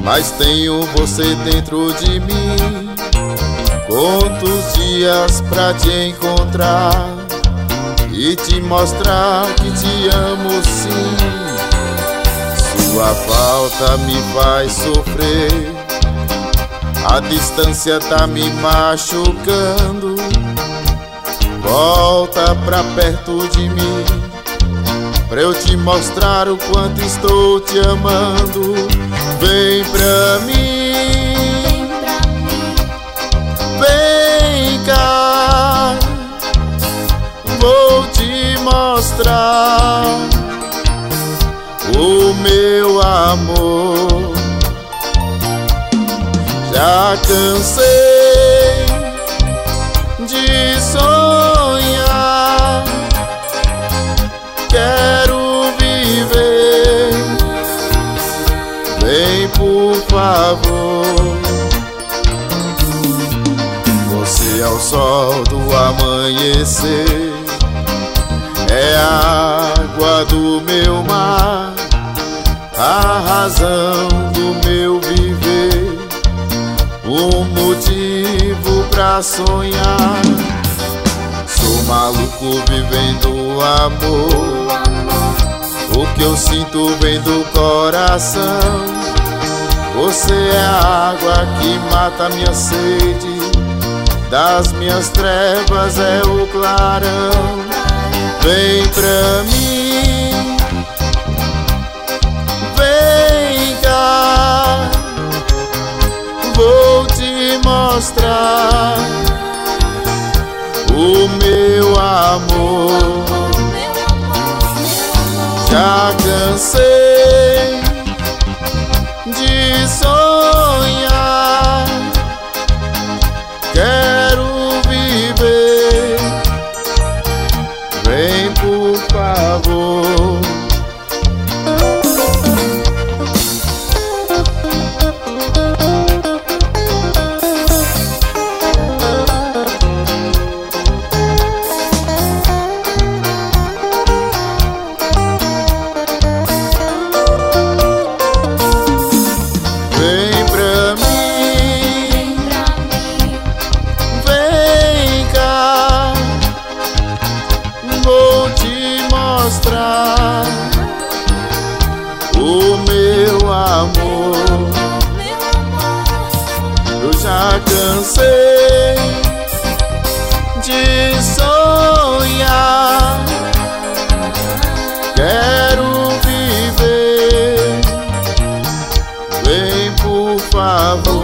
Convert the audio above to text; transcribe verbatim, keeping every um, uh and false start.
mas tenho você dentro de mim. Conto os dias pra te encontrar e te mostrar que te amo sim. Sua falta me faz sofrer, a distância tá me machucando. Volta pra perto de mim, pra eu te mostrar o quanto estou te amando. Vem pra mim, vem cá, vou te mostrar o meu amor. Já cansei de sonhar, quero viver. Vem por favor. Você é o sol do amanhecer, é a água do meu mar, a razão do meu viver, um motivo pra sonhar. Sou maluco vivendo amor, o que eu sinto vem do coração. Você é a água que mata minha sede, das minhas trevas é o clarão. Vem pra mim, vem cá, vou te mostrar o meu amor. Já cansei de sonhar, quero viver. Vem por favor. Vem pra mim, vem cá, vou te mostrar o meu amor. Eu já cansei de sonhar, quero viver. Vem por favor.